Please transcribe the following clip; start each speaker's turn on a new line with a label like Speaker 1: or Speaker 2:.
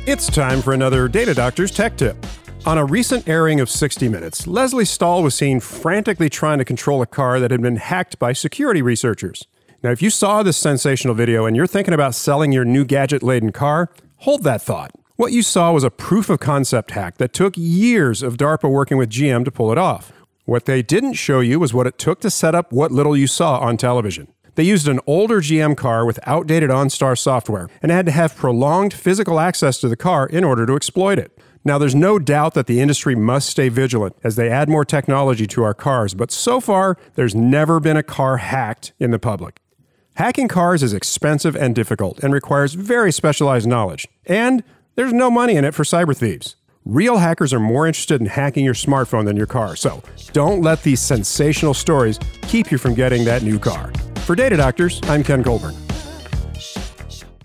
Speaker 1: It's time for another Data Doctor's Tech Tip. On a recent airing of 60 Minutes, Leslie Stahl was seen frantically trying to control a car that had been hacked by security researchers. Now, if you saw this sensational video and you're thinking about selling your new gadget-laden car, hold that thought. What you saw was a proof-of-concept hack that took years of DARPA working with GM to pull it off. What they didn't show you was what it took to set up what little you saw on television. They used an older GM car with outdated OnStar software and had to have prolonged physical access to the car in order to exploit it. Now, there's no doubt that the industry must stay vigilant as they add more technology to our cars, but so far, there's never been a car hacked in the public. Hacking cars is expensive and difficult and requires very specialized knowledge. And there's no money in it for cyber thieves. Real hackers are more interested in hacking your smartphone than your car, so don't let these sensational stories keep you from getting that new car. For Data Doctors, I'm Ken Colburn.